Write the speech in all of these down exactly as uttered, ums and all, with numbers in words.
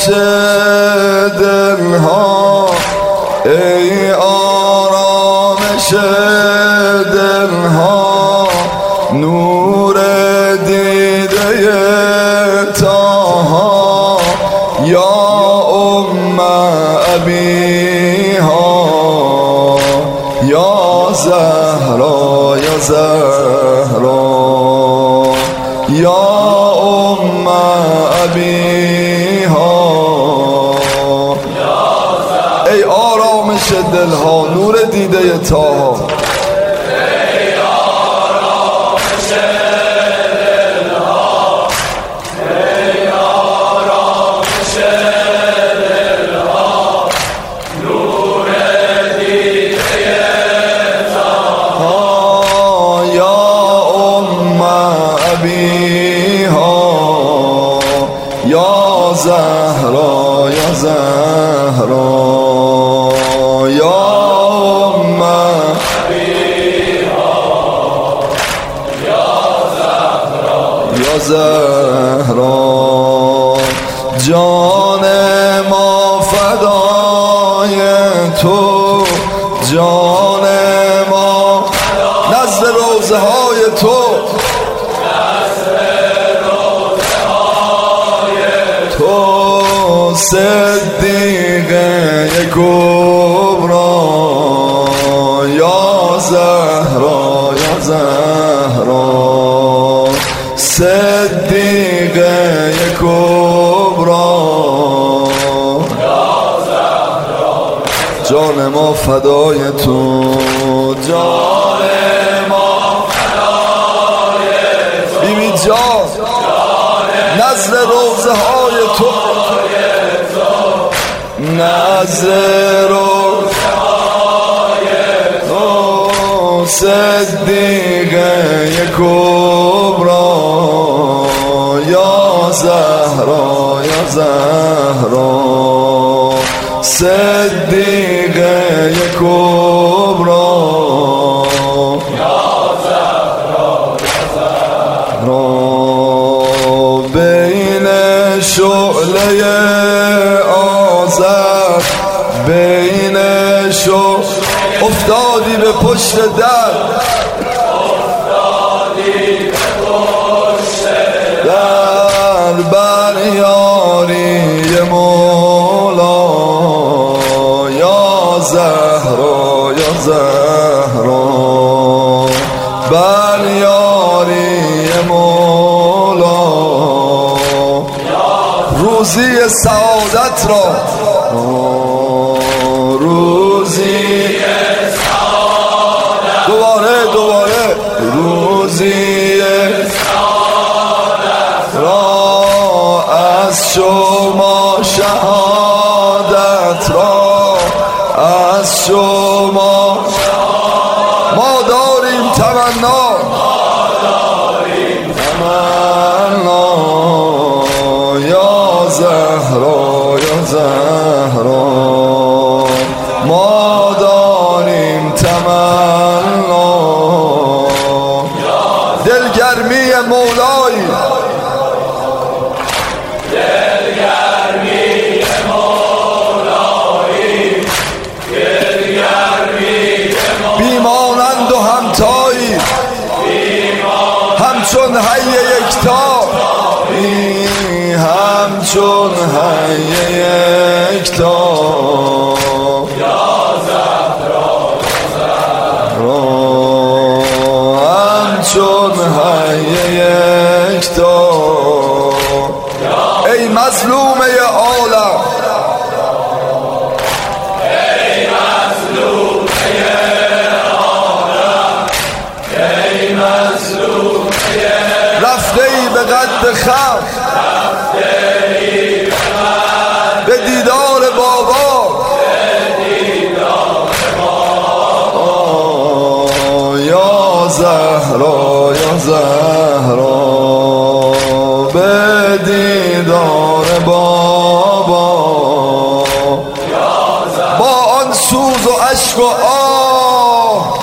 دلها، ای آرامش دلها، نور دیده طاها، یا ام ابیها، یا زهرا یا زهرا، یا ام ابیها، ای آرامش دلها، نور دیده طاها، ای آرامش دلها، ای آرامش دلها، نور دیده طاها، یا ام ابیها، یا زهرا یا زهرا، یا ام ابیها، یا زهرا یا زهرا، جان ما فدای تو، جان ما نزد روضه های تو، تو صدیقه کبرا، یا زهرا یا زهرا، صدیقه کبرا، جان ما فدای تو، جان ما فدای تو، بیبی جان نزد روضه های تو، نزد روضه های تو، صدیقه کبرا، یا زهرا یا زهرا، صدیقه کبرا، یا زهرا یا زهرا، بین شعله آذر، بین شعله افتادی به پشت در، افتادی به پشت در بر یاری مولا، یا زهرا یا زهرا، بر یاری مولا، روزی سعادت را، روزی سعادت، دوباره دوباره، روزی سعادت را، از شما شهادت را، از شما ما داریم تمنا، تمنا، یا زهرا یا زهرا، ما داریم تمنا، دلگرمی مولایی، دلگرمی مولایی، دلگرمی بیمانند و همتایی، همچون حی یکتا، همچون حی یکتا، یا زهرا یا زهرا، همچون حی یکتا، ای مظلومه عالم، ای مظلومه عالم، ای مظلومه رفته ای به قد خم، به دیدار بابا، یا زهرا یا زهرا، به دیدار بابا، با آن سوز و اشک و آه،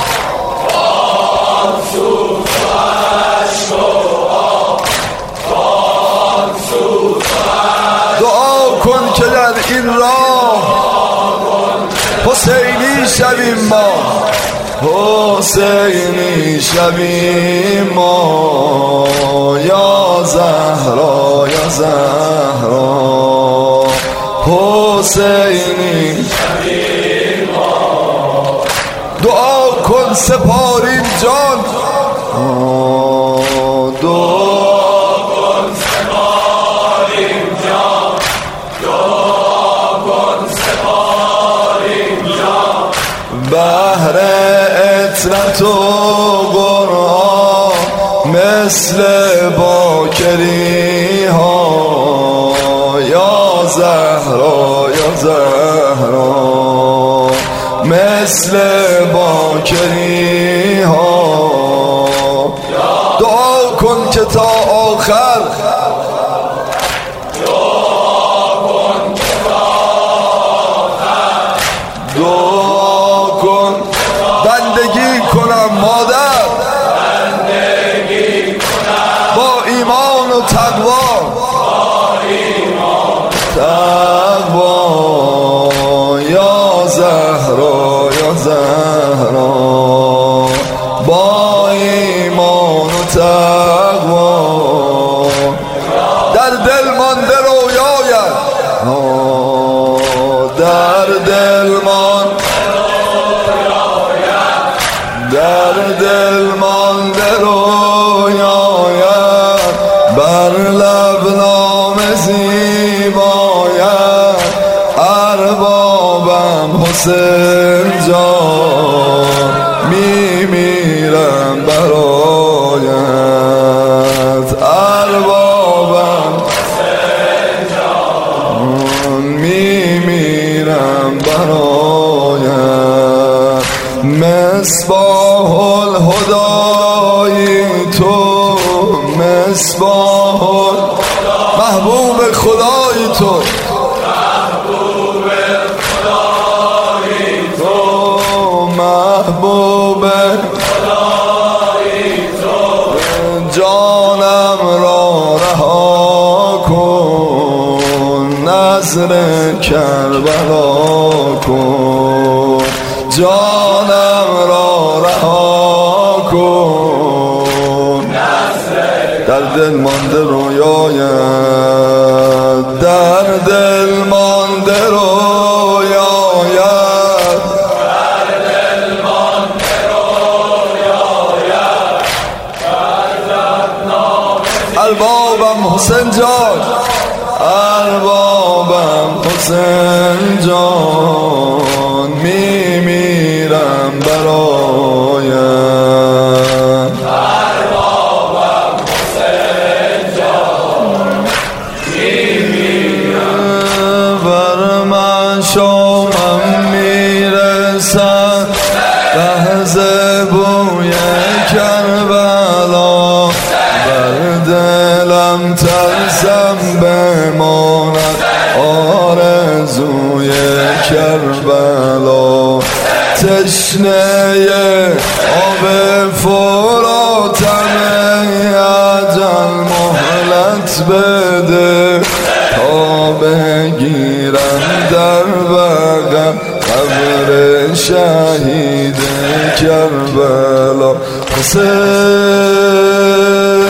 دعا کن شویم ما، حسینی شویم ما، یا زهرا یا زهرا، حسینی شویم ما. دعا کن سپاریم جان، دعا کن سپاریم جان، دعا کن سپاریم جان، بهر اطرت و قرآن مثل باکری ها، یا زهرا یا زهرا، مثل باکری ها. دعا کن که تا آخر، دعا کن که تا آخر، دعا کن بندگی کنم مادر، بندگی کنم با ایمان و تقوا، با ایمان تقوا، یا زهرا یا زهرا، با ایمان و تقوا. در دل مانده رویایم، در دل مانده رویایم، در دل مانده رویایم، بر لب نام زیبایم، اربابم حسین جان، میمیرم برایت، اربابم حسین جان، میمیرم برایت. مصباح الهدای تو، مصباح محبوب خدای تو، محبوب خدای تو، محبوب خدای تو، جانم را رها کن، نظر کربلا کن، جانم را رها کن، در دل مانده رویایم، در دل مانده رویایم، در دل مانده رویایم، فرزند نام اربابم حسین جان، اربابم حسین جان، میمیرم برایم، اربابم حسین جان، میمیرم بر من شامم میرسد لحظه بوی کربلا، بر دلم ترسم بماند آرزوی کربلا، تشنه آب فراتم اجل مهلت بده، تا بگیرم در بغل قبر شهید کربلا. حسین